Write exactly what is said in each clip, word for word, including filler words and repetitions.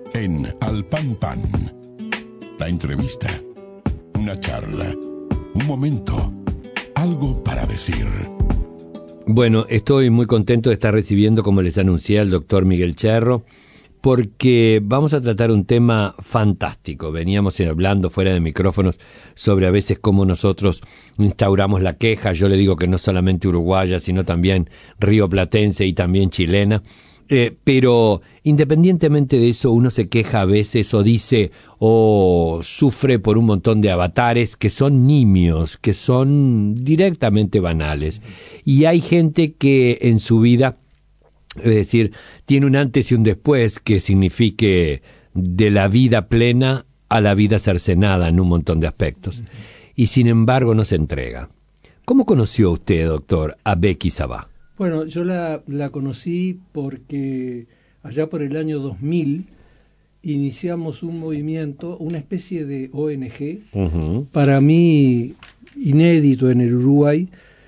en Al Pan Pan. La entrevista, una charla, un momento, algo para decir. Bueno, estoy muy contento de estar recibiendo, como les anuncié, al doctor Miguel Cherro, porque vamos a tratar un tema fantástico. Veníamos hablando fuera de micrófonos sobre a veces cómo nosotros instauramos la queja. Yo le digo que no solamente uruguaya, sino también rioplatense y también chilena. Eh, pero independientemente de eso, uno se queja a veces o dice o sufre por un montón de avatares que son nimios, que son directamente banales. Y hay gente que en su vida, es decir, tiene un antes y un después que signifique de la vida plena a la vida cercenada en un montón de aspectos. Y sin embargo no se entrega. ¿Cómo conoció usted, doctor, a Becky Sabá? Bueno, yo la, la conocí porque allá por el año dos mil iniciamos un movimiento, una especie de O N G, uh-huh. para mí inédito en el Uruguay,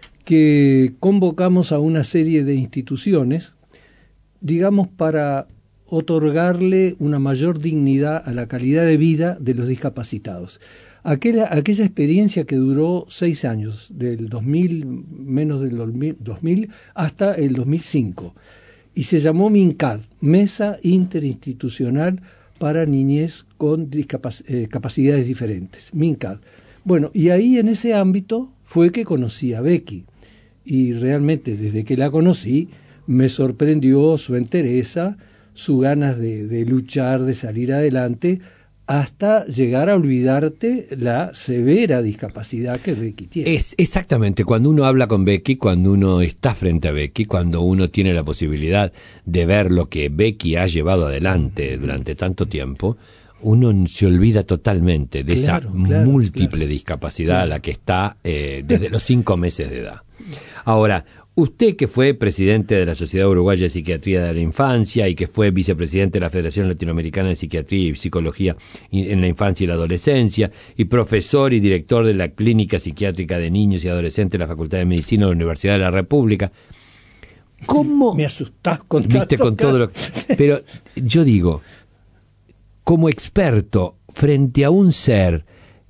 que convocamos a una serie de instituciones, digamos, para otorgarle una mayor dignidad a la calidad de vida de los discapacitados. Aquella, aquella experiencia que duró seis años, del dos mil, menos del dos mil, hasta el dos mil cinco, y se llamó MINCAD, Mesa Interinstitucional para Niñez con discapac- eh, Capacidades Diferentes, MINCAD. Bueno, y ahí en ese ámbito fue que conocí a Becky, y realmente desde que la conocí me sorprendió su entereza, su ganas de, de luchar, de salir adelante, hasta llegar a olvidarte la severa discapacidad que Becky tiene. Es exactamente, cuando uno habla con Becky, cuando uno está frente a Becky, cuando uno tiene la posibilidad de ver lo que Becky ha llevado adelante durante tanto tiempo, uno se olvida totalmente de claro, esa claro, múltiple claro. discapacidad claro. a la que está eh, desde los cinco meses de edad. Ahora, usted que fue presidente de la Sociedad Uruguaya de Psiquiatría de la Infancia y que fue vicepresidente de la Federación Latinoamericana de Psiquiatría y Psicología en la Infancia y la Adolescencia y profesor y director de la Clínica Psiquiátrica de Niños y Adolescentes de la Facultad de Medicina de la Universidad de la República, ¿cómo? Me asustás con ¿Viste tanto con todo lo Pero yo digo, como experto frente a un ser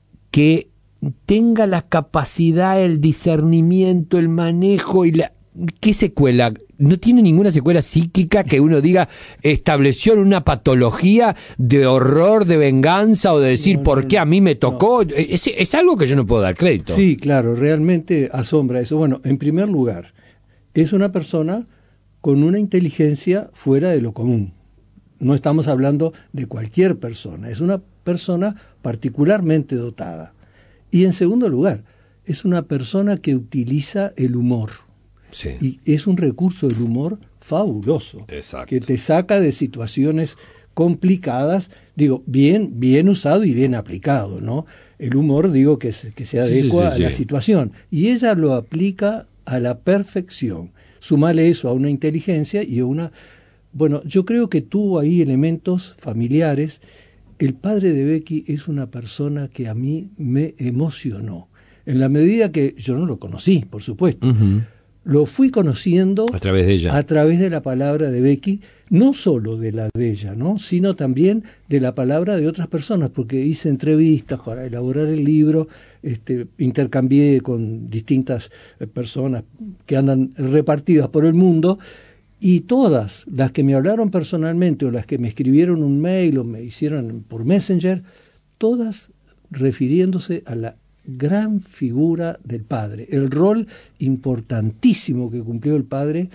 que tenga la capacidad, el discernimiento, el manejo y la... ¿Qué secuela? No tiene ninguna secuela psíquica que uno diga estableció una patología de horror, de venganza o de decir no, no, por qué a mí me tocó. No. Es, es algo que yo no puedo dar crédito. Sí, claro, realmente asombra eso. Bueno, en primer lugar, es una persona con una inteligencia fuera de lo común. No estamos hablando de cualquier persona, es una persona particularmente dotada. Y en segundo lugar, es una persona que utiliza el humor. Sí. Y es un recurso del humor fabuloso. Exacto. Que te saca de situaciones complicadas, digo, bien, bien usado y bien aplicado, ¿no? El humor, digo, que se, que se adecua sí, sí, sí, a la sí. situación. Y ella lo aplica a la perfección. Sumale eso a una inteligencia y a una... Bueno, yo creo que tuvo ahí elementos familiares. El padre de Becky es una persona que a mí me emocionó. En la medida que yo no lo conocí, por supuesto. Uh-huh. Lo fui conociendo a través de ella, a través de la palabra de Becky, no solo de la de ella, ¿no? Sino también de la palabra de otras personas, porque hice entrevistas para elaborar el libro, este, intercambié con distintas personas que andan repartidas por el mundo, y todas las que me hablaron personalmente o las que me escribieron un mail o me hicieron por Messenger, todas refiriéndose a la gran figura del padre, el rol importantísimo que cumplió el padre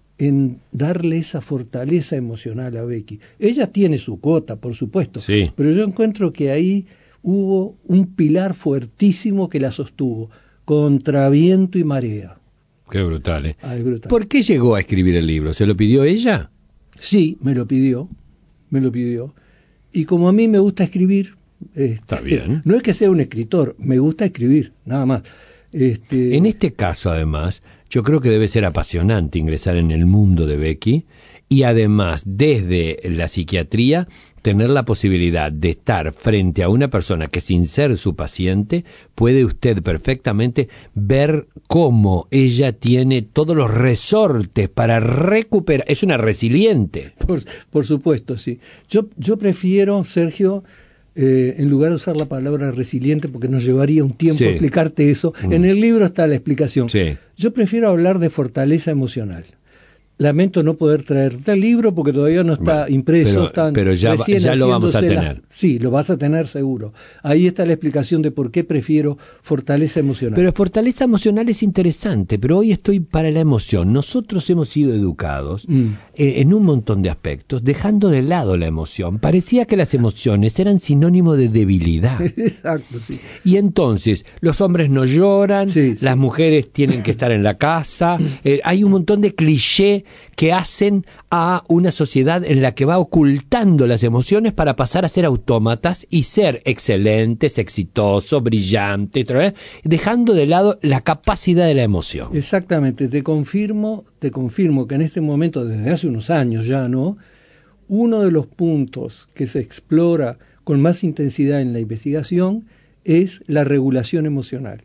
en darle esa fortaleza emocional a Becky. Ella tiene su cuota, por supuesto, sí. pero yo encuentro que ahí hubo un pilar fuertísimo que la sostuvo, contra viento y marea. Qué brutal, ¿eh? Ah, es brutal. ¿Por qué llegó a escribir el libro? ¿Se lo pidió ella? Sí, me lo pidió, me lo pidió. Y como a mí me gusta escribir, Este, Está bien. No es que sea un escritor, me gusta escribir, nada más. Este... En este caso, además, yo creo que debe ser apasionante ingresar en el mundo de Becky y además desde la psiquiatría tener la posibilidad de estar frente a una persona que sin ser su paciente puede usted perfectamente ver cómo ella tiene todos los resortes para recuperar. Es una resiliente. Por, por supuesto, sí. Yo, yo prefiero, Sergio, eh, en lugar de usar la palabra resiliente, porque nos llevaría un tiempo sí. explicarte eso, mm. en el libro está la explicación. Sí. Yo prefiero hablar de fortaleza emocional. Lamento no poder traerte el libro porque todavía no está bueno, impreso. Pero, están pero ya, ya lo vamos a tener. Las, sí, lo vas a tener seguro. Ahí está la explicación de por qué prefiero fortaleza emocional. Pero fortaleza emocional es interesante, pero hoy estoy para la emoción. Nosotros hemos sido educados mm. eh, en un montón de aspectos, dejando de lado la emoción. Parecía que las emociones eran sinónimo de debilidad. Exacto, sí. Y entonces, los hombres no lloran, sí, las sí. mujeres tienen que estar en la casa. Eh, hay un montón de clichés que hacen a una sociedad en la que va ocultando las emociones para pasar a ser autómatas y ser excelentes, exitosos, brillantes, dejando de lado la capacidad de la emoción. Exactamente, te confirmo, te confirmo que en este momento, desde hace unos años ya, ¿no? Uno de los puntos que se explora con más intensidad en la investigación es la regulación emocional.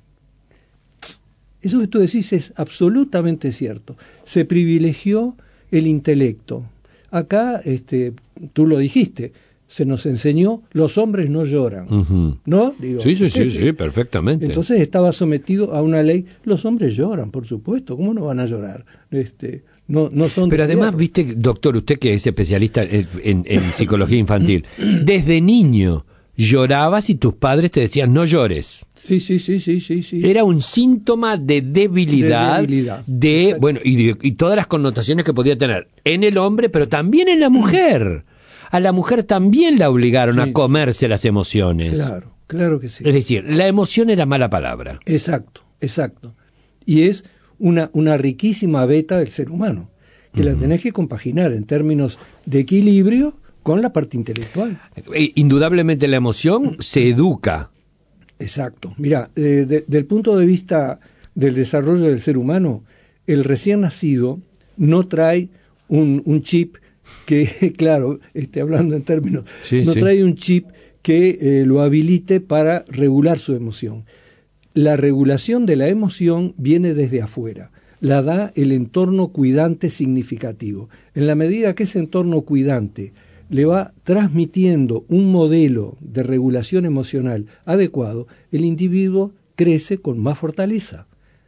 Eso que tú decís es absolutamente cierto. Se privilegió el intelecto. Acá, este, tú lo dijiste, se nos enseñó, los hombres no lloran. Uh-huh. ¿No? Digo, sí, sí, sí, sí, perfectamente. Entonces estaba sometido a una ley, los hombres lloran, por supuesto, ¿cómo no van a llorar? Este, no, no son Pero además, viste, doctor, usted que es especialista en, en, en psicología infantil, desde niño llorabas y tus padres te decían no llores. Sí, sí, sí, sí, sí, sí. Era un síntoma de debilidad, de, debilidad. de bueno, y, de, y todas las connotaciones que podía tener en el hombre, pero también en la mujer. A la mujer también la obligaron sí. a comerse las emociones. Claro, claro que sí. Es decir, la emoción era mala palabra. Exacto, exacto. Y es una, una riquísima beta del ser humano, que uh-huh. la tenés que compaginar en términos de equilibrio con la parte intelectual. Indudablemente la emoción se educa. Exacto. Mira, eh, de, del punto de vista del desarrollo del ser humano, el recién nacido no trae un, un chip que, claro, este, hablando en términos, sí, no sí. trae un chip que eh, lo habilite para regular su emoción. La regulación de la emoción viene desde afuera, la da el entorno cuidante significativo. En la medida que ese entorno cuidante le va transmitiendo un modelo de regulación emocional adecuado, el individuo crece con más fortaleza.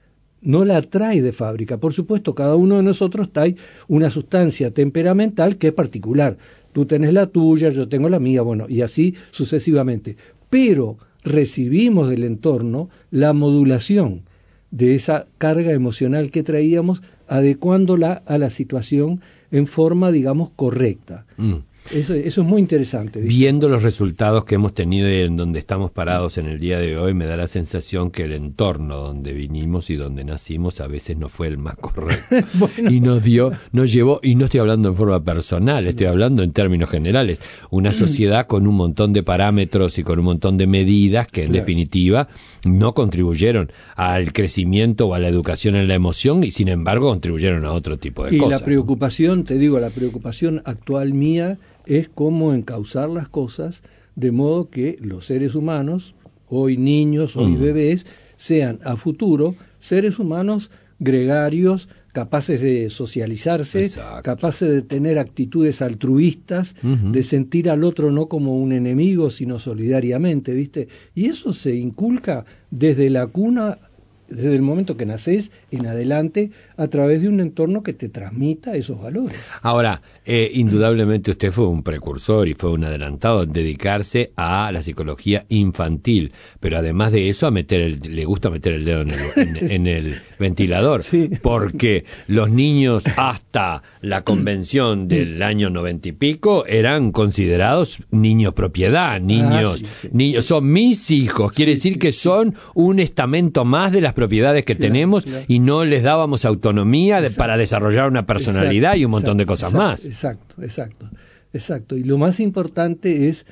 No la trae de fábrica. Por supuesto, cada uno de nosotros trae una sustancia temperamental que es particular. Tú tenés la tuya, yo tengo la mía, bueno, y así sucesivamente. Pero recibimos del entorno la modulación de esa carga emocional que traíamos, adecuándola a la situación en forma, digamos, correcta. Mm. Eso, eso es muy interesante. ¿Viste? Viendo los resultados que hemos tenido y en donde estamos parados en el día de hoy, me da la sensación que el entorno donde vinimos y donde nacimos a veces no fue el más correcto. Bueno. Y nos dio, nos llevó, y no estoy hablando en forma personal, estoy hablando en términos generales, una sociedad con un montón de parámetros y con un montón de medidas que en claro. definitiva no contribuyeron al crecimiento o a la educación en la emoción y sin embargo contribuyeron a otro tipo de y cosas. Y la preocupación, ¿no? te digo, la preocupación actual mía es cómo encauzar las cosas de modo que los seres humanos, hoy niños, hoy mm. bebés, sean a futuro seres humanos gregarios, capaces de socializarse, Exacto. capaces de tener actitudes altruistas, uh-huh. de sentir al otro no como un enemigo, sino solidariamente, ¿viste? Y eso se inculca desde la cuna, desde el momento que nacés en adelante, a través de un entorno que te transmita esos valores. Ahora, eh, indudablemente usted fue un precursor y fue un adelantado en dedicarse a la psicología infantil, pero además de eso a meter el, le gusta meter el dedo en el, en, en el ventilador, sí. porque los niños hasta la convención del año noventa y pico eran considerados niños propiedad, niños, ah, sí, sí. niños son mis hijos, quiere sí, decir sí, que sí. son un estamento más de las propiedades que claro, tenemos claro. y no les dábamos autonomía de, para desarrollar una personalidad exacto, y un montón exacto, de cosas exacto, más. Exacto, exacto, exacto. Y lo más importante es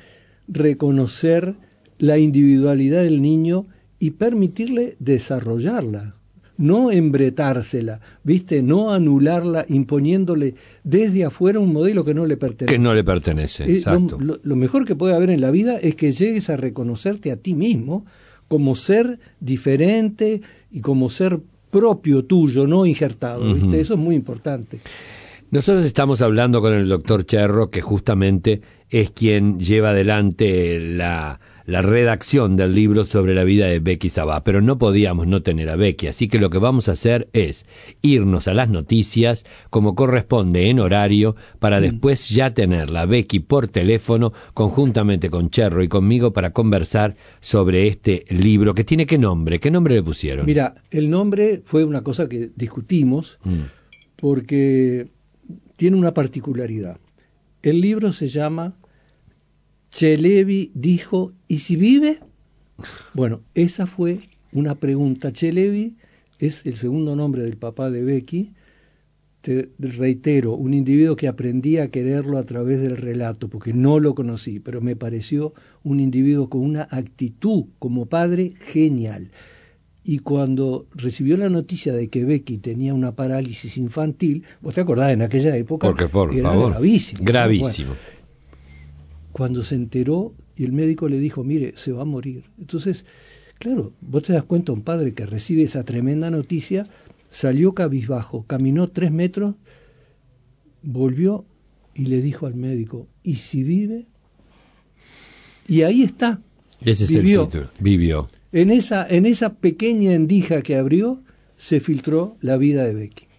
reconocer la individualidad del niño y permitirle desarrollarla. no embretársela, ¿viste? No anularla imponiéndole desde afuera un modelo que no le pertenece. Que no le pertenece, eh, exacto. Lo, lo, lo mejor que puede haber en la vida es que llegues a reconocerte a ti mismo como ser diferente y como ser propio tuyo, no injertado, ¿viste? Uh-huh. Eso es muy importante. Nosotros estamos hablando con el doctor Cherro, que justamente es quien lleva adelante la, la redacción del libro sobre la vida de Becky Sabá, pero no podíamos no tener a Becky, así que lo que vamos a hacer es irnos a las noticias como corresponde en horario, para mm. después ya tenerla Becky por teléfono, conjuntamente con Cherro y conmigo, para conversar sobre este libro, que tiene ¿qué nombre? ¿Qué nombre le pusieron? Mira, el nombre fue una cosa que discutimos, mm. porque tiene una particularidad. El libro se llama Chelebi dijo, ¿y si vive? Bueno, esa fue una pregunta. Chelebi es el segundo nombre del papá de Becky. Te reitero, un individuo que aprendí a quererlo a través del relato, porque no lo conocí, pero me pareció un individuo con una actitud como padre genial. Y cuando recibió la noticia de que Becky tenía una parálisis infantil, vos te acordás, en aquella época Porque, por era favor, gravísimo. Gravísimo. Bueno, cuando se enteró y el médico le dijo, mire, se va a morir. Entonces, claro, vos te das cuenta, un padre que recibe esa tremenda noticia, salió cabizbajo, caminó tres metros, volvió y le dijo al médico, ¿y si vive? Y ahí está. Ese vivió. es el título. Vivió. En esa, en esa pequeña endija que abrió, se filtró la vida de Becky.